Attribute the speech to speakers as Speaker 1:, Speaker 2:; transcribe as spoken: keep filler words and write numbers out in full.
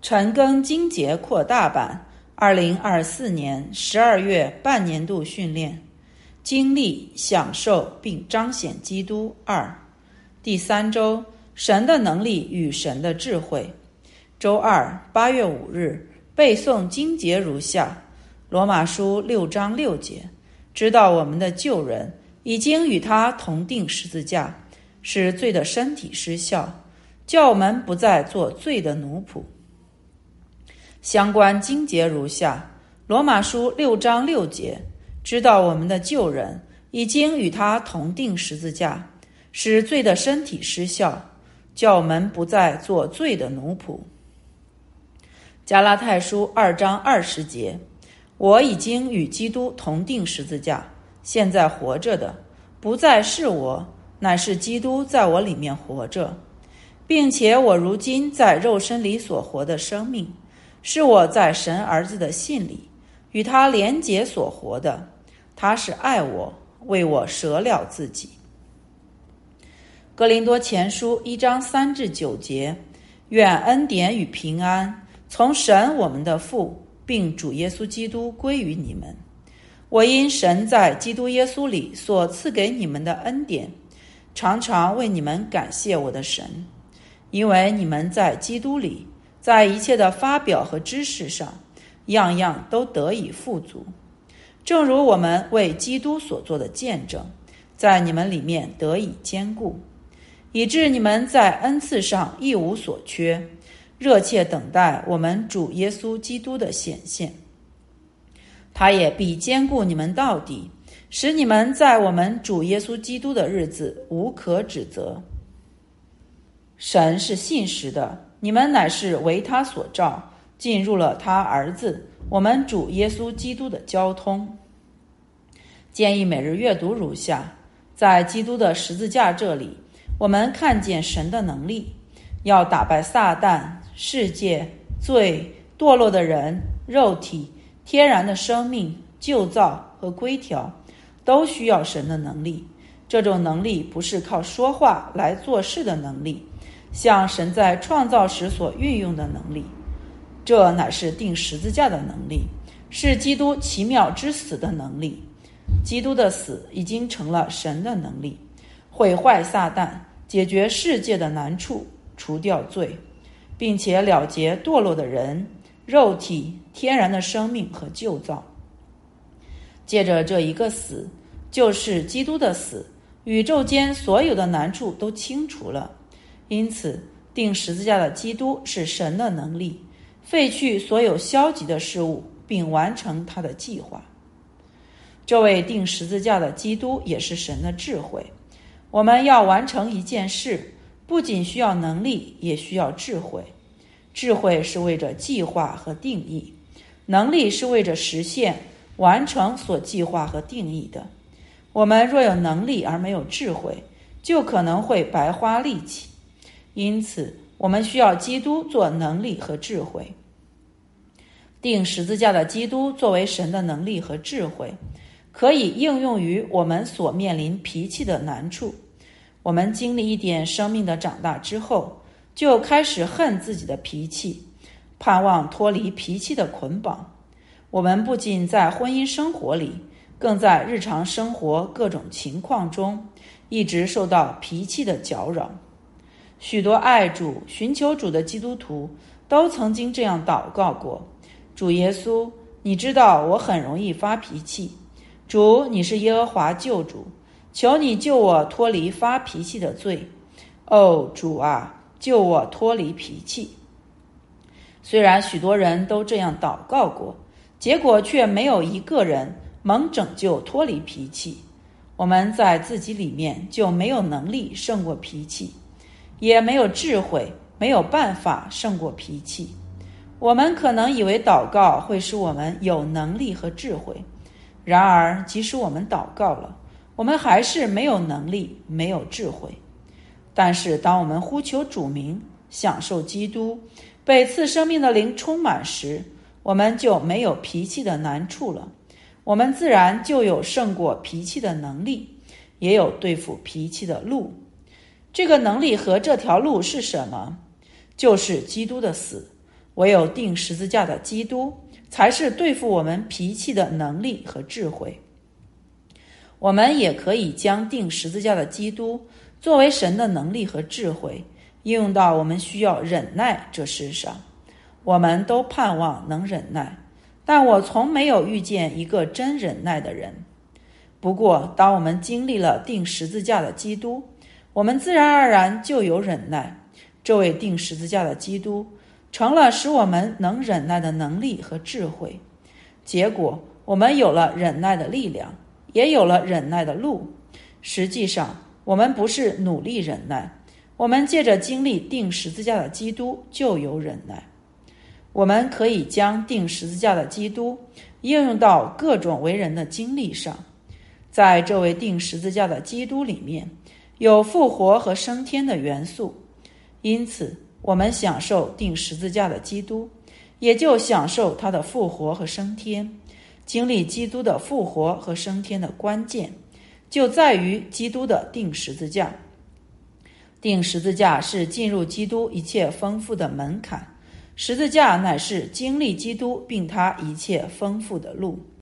Speaker 1: 陈庚经节扩大版二零二四年十二月半年度训练，经历、享受并彰显基督二，第三周，神的能力与神的智慧。周二，八月五日，背诵经节如下：罗马书六章六节，知道我们的旧人已经与他同定十字架，使罪的身体失效，叫我们不再做罪的奴仆。相关经节如下：罗马书六章六节，知道我们的旧人已经与他同定十字架，使罪的身体失效，叫我们不再做罪的奴仆。加拉太书二章二十节，我已经与基督同定十字架，现在活着的不再是我，乃是基督在我里面活着，并且我如今在肉身里所活的生命，是我在神儿子的信里与他连结所活的，他是爱我，为我舍了自己。哥林多前书一章三至九节，愿恩典与平安从神我们的父并主耶稣基督归于你们。我因神在基督耶稣里所赐给你们的恩典，常常为你们感谢我的神，因为你们在基督里，在一切的发表和知识上，样样都得以富足，正如我们为基督所做的见证，在你们里面得以坚固，以致你们在恩赐上一无所缺，热切等待我们主耶稣基督的显现。他也必坚固你们到底，使你们在我们主耶稣基督的日子无可指责。神是信实的，你们乃是为他所召，进入了他儿子我们主耶稣基督的交通。建议每日阅读如下：在基督的十字架这里，我们看见神的能力，要打败撒旦、世界、罪、堕落的人、肉体、天然的生命、旧造和规条，都需要神的能力。这种能力不是靠说话来做事的能力，像神在创造时所运用的能力，这乃是钉十字架的能力，是基督奇妙之死的能力。基督的死已经成了神的能力，毁坏撒旦，解决世界的难处，除掉罪，并且了结堕落的人、肉体、天然的生命和旧造。借着这一个死，就是基督的死，宇宙间所有的难处都清除了。因此，钉十字架的基督是神的能力，废去所有消极的事物，并完成他的计划。这位钉十字架的基督也是神的智慧。我们要完成一件事，不仅需要能力，也需要智慧。智慧是为着计划和定义，能力是为着实现、完成所计划和定义的。我们若有能力而没有智慧，就可能会白花力气。因此，我们需要基督做能力和智慧。钉十字架的基督作为神的能力和智慧，可以应用于我们所面临脾气的难处。我们经历一点生命的长大之后，就开始恨自己的脾气，盼望脱离脾气的捆绑。我们不仅在婚姻生活里，更在日常生活各种情况中，一直受到脾气的搅扰。许多爱主、寻求主的基督徒都曾经这样祷告过：主耶稣，你知道我很容易发脾气。主，你是耶和华救主，求你救我脱离发脾气的罪。哦，主啊，救我脱离脾气。虽然许多人都这样祷告过，结果却没有一个人蒙拯救脱离脾气。我们在自己里面就没有能力胜过脾气，也没有智慧，没有办法胜过脾气。我们可能以为祷告会使我们有能力和智慧，然而即使我们祷告了，我们还是没有能力，没有智慧。但是当我们呼求主名，享受基督，被赐生命的灵充满时，我们就没有脾气的难处了。我们自然就有胜过脾气的能力，也有对付脾气的路。这个能力和这条路是什么？就是基督的死。 唯有钉十字架的基督才是对付我们脾气的能力和智慧。我们也可以将钉十字架的基督作为神的能力和智慧，应用到我们需要忍耐这事上。我们都盼望能忍耐，但我从没有遇见一个真忍耐的人。不过当我们经历了钉十字架的基督，我们自然而然就有忍耐。这位钉十字架的基督成了使我们能忍耐的能力和智慧。结果我们有了忍耐的力量，也有了忍耐的路。实际上我们不是努力忍耐，我们借着经历钉十字架的基督就有忍耐。我们可以将钉十字架的基督应用到各种为人的经历上。在这位钉十字架的基督里面，有复活和升天的元素，因此我们享受钉十字架的基督，也就享受他的复活和升天。经历基督的复活和升天的关键就在于基督的钉十字架。钉十字架是进入基督一切丰富的门槛，十字架乃是经历基督并他一切丰富的路。